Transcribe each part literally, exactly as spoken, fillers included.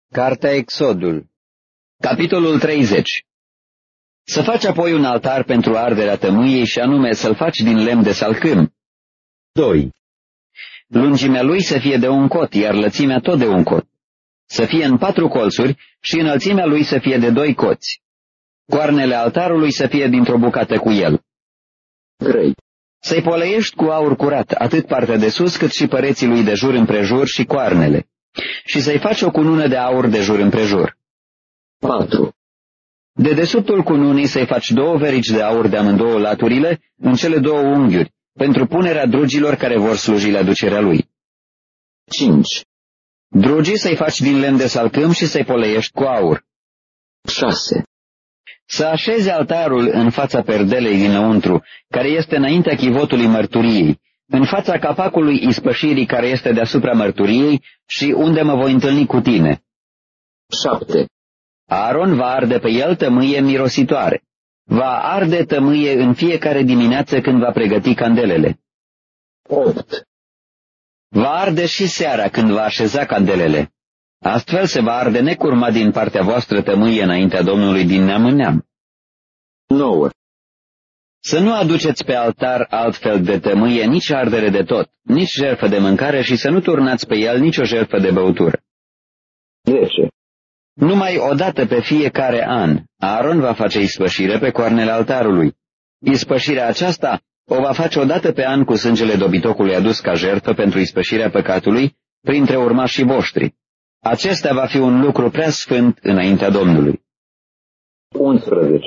Cartea Exodul, capitolul treizeci. Să faci apoi un altar pentru arderea tămâiei și anume să-l faci din lemn de salcâm. doi. Lungimea lui să fie de un cot, iar lățimea tot de un cot. Să fie în patru colțuri și înălțimea lui să fie de doi coți. Coarnele altarului să fie dintr-o bucată cu el. trei. Să-i poleiești cu aur curat, atât partea de sus cât și păreții lui de jur împrejur și coarnele. Și să-i faci o cunună de aur de jur împrejur. patru. De desubtul cununii să-i faci două verici de aur de amândouă laturile, în cele două unghiuri, pentru punerea drugilor care vor sluji la ducerea lui. cinci. Drugii să-i faci din lemn de salcâm și să-i poleiești cu aur. șase. Să așezi altarul în fața perdelei dinăuntru, care este înaintea chivotului mărturiei, în fața capacului ispășirii care este deasupra mărturiei și unde mă voi întâlni cu tine. șapte. Aaron va arde pe el tămâie mirositoare. Va arde tămâie în fiecare dimineață când va pregăti candelele. opt. Va arde și seara când va așeza candelele. Astfel se va arde necurmat din partea voastră tămâie înaintea Domnului din neam în neam. nouă. Să nu aduceți pe altar altfel de tămâie nici ardere de tot, nici jertfă de mâncare și să nu turnați pe el nicio jertfă de băutură. zece. Numai odată pe fiecare an, Aaron va face ispășire pe coarnele altarului. Ispășirea aceasta o va face odată pe an cu sângele dobitocului adus ca jertfă pentru ispășirea păcatului printre urmașii voștri. Acesta va fi un lucru prea sfânt înaintea Domnului. unsprezece.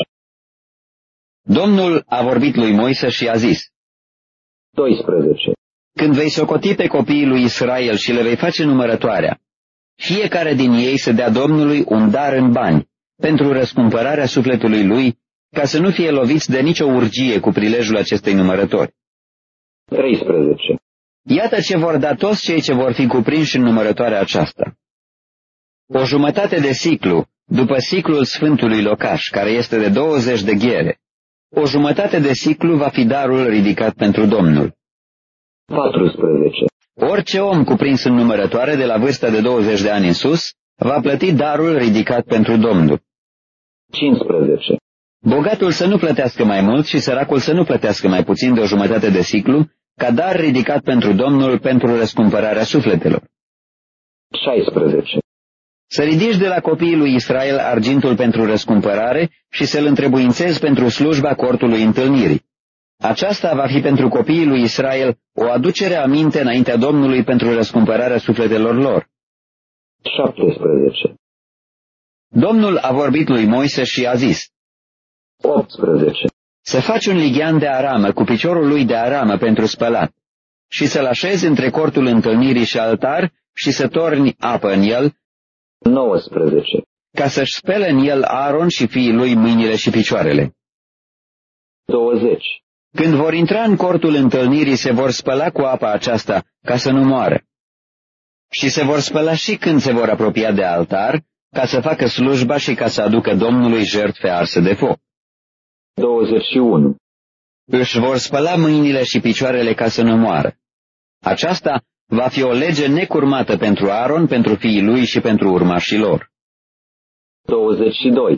Domnul a vorbit lui Moise și a zis. doisprezece. Când vei socoti pe copiii lui Israel și le vei face numărătoarea, fiecare din ei să dea Domnului un dar în bani, pentru răscumpărarea sufletului lui, ca să nu fie loviți de nicio urgie cu prilejul acestei numărători. treisprezece. Iată ce vor da toți cei ce vor fi cuprinși în numărătoarea aceasta. O jumătate de siclu, după siclul Sfântului Locaș, care este de douăzeci de ghere. O jumătate de siclu va fi darul ridicat pentru Domnul. paisprezece. Orice om cuprins în numărătoare de la vârsta de douăzeci de ani în sus, va plăti darul ridicat pentru Domnul. cincisprezece. Bogatul să nu plătească mai mult și săracul să nu plătească mai puțin de o jumătate de siclu, ca dar ridicat pentru Domnul pentru răscumpărarea sufletelor. șaisprezece. Să ridici de la copiii lui Israel argintul pentru răscumpărare și să-l întrebuințezi pentru slujba cortului întâlnirii. Aceasta va fi pentru copiii lui Israel o aducere aminte înaintea Domnului pentru răscumpărarea sufletelor lor. șaptesprezece. Domnul a vorbit lui Moise și a zis. optsprezece. Să faci un lighean de aramă cu piciorul lui de aramă pentru spălat și să-l așezi între cortul întâlnirii și altar și să torni apă în el. nouăsprezece. Ca să-și spele în el Aaron și fiii lui mâinile și picioarele. douăzeci. Când vor intra în cortul întâlnirii, se vor spăla cu apa aceasta, ca să nu moară. Și se vor spăla și când se vor apropia de altar, ca să facă slujba și ca să aducă Domnului jertfe arse de foc. douăzeci și unu. Își vor spăla mâinile și picioarele ca să nu moară. Aceasta va fi o lege necurmată pentru Aaron, pentru fiii lui și pentru urmașii lor. douăzeci și doi.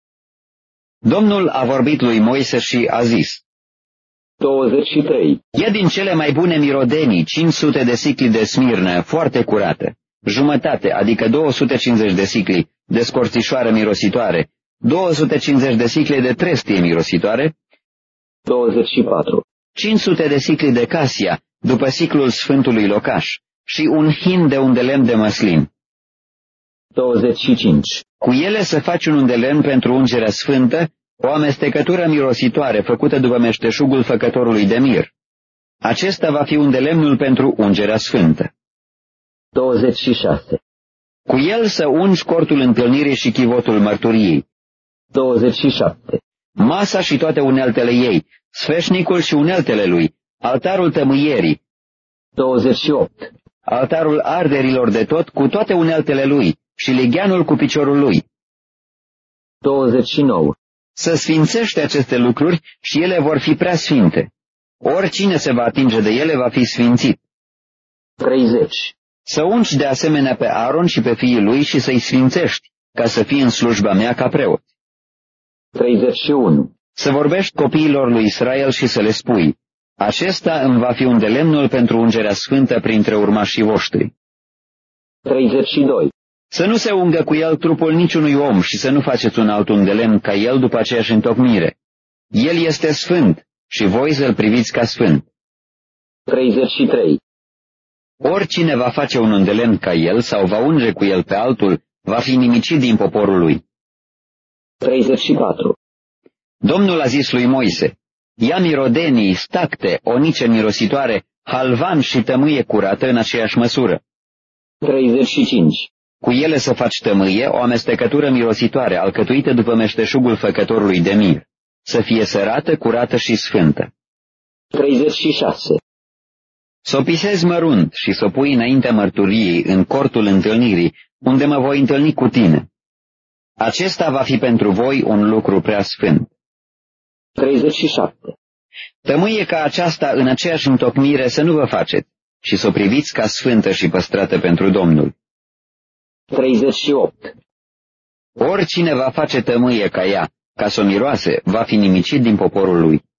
Domnul a vorbit lui Moise și a zis. douăzeci și trei. Ia din cele mai bune mirodenii cinci sute de sicli de smirnă, foarte curată, jumătate, adică două sute cincizeci de sicli de scorțișoară mirositoare, două sute cincizeci de sicli de trestie mirositoare, douăzeci și patru. cinci sute de sicli de casia, după siclul Sfântului Locaș, și un hin de undelemn de măslin. douăzeci și cinci. Cu ele să faci un undelemn pentru ungerea sfântă, o amestecătură mirositoare făcută după meșteșugul făcătorului de mir. Acesta va fi undelemnul pentru ungerea sfântă. douăzeci și șase. Cu el să ungi cortul întâlnirii și chivotul mărturiei. douăzeci și șapte. Masa și toate uneltele ei, sfeșnicul și uneltele lui, altarul tămâierii. douăzeci și opt. Altarul arderilor de tot cu toate uneltele lui și ligheanul cu piciorul lui. douăzeci și nouă. Să sfințește aceste lucruri și ele vor fi prea sfinte. Oricine se va atinge de ele va fi sfințit. treizeci. Să ungi de asemenea pe Aaron și pe fiii lui și să-i sfințești, ca să fie în slujba mea ca preot. treizeci și unu. Să vorbești copiilor lui Israel și să le spui, acesta îmi va fi un de lemnul pentru ungerea sfântă printre urmașii voștri. treizeci și doi. Să nu se ungă cu el trupul niciunui om și să nu faceți un alt ungh de lemn ca el după aceeași întocmire. El este sfânt și voi să-l priviți ca sfânt. treizeci și trei. Oricine va face un ungh de lemn ca el sau va unge cu el pe altul, va fi nimicit din poporul lui. treizeci și patru. Domnul a zis lui Moise, ia mirodenii, stacte, onice mirositoare, halvan și tămâie curată în aceeași măsură. treizeci și cinci. Cu ele să faci tămâie, o amestecătură mirositoare, alcătuită după meșteșugul făcătorului de mir, să fie sărată, curată și sfântă. treizeci și șase. Să o pisezi mărunt și să o pui înaintea mărturiei în cortul întâlnirii, unde mă voi întâlni cu tine. Acesta va fi pentru voi un lucru prea sfânt. treizeci și șapte. Tămâie ca aceasta în aceeași întocmire să nu vă faceți și să o priviți ca sfântă și păstrată pentru Domnul. treizeci și opt. Oricine va face tămâie ca ea, ca să o miroase, va fi nimicit din poporul lui.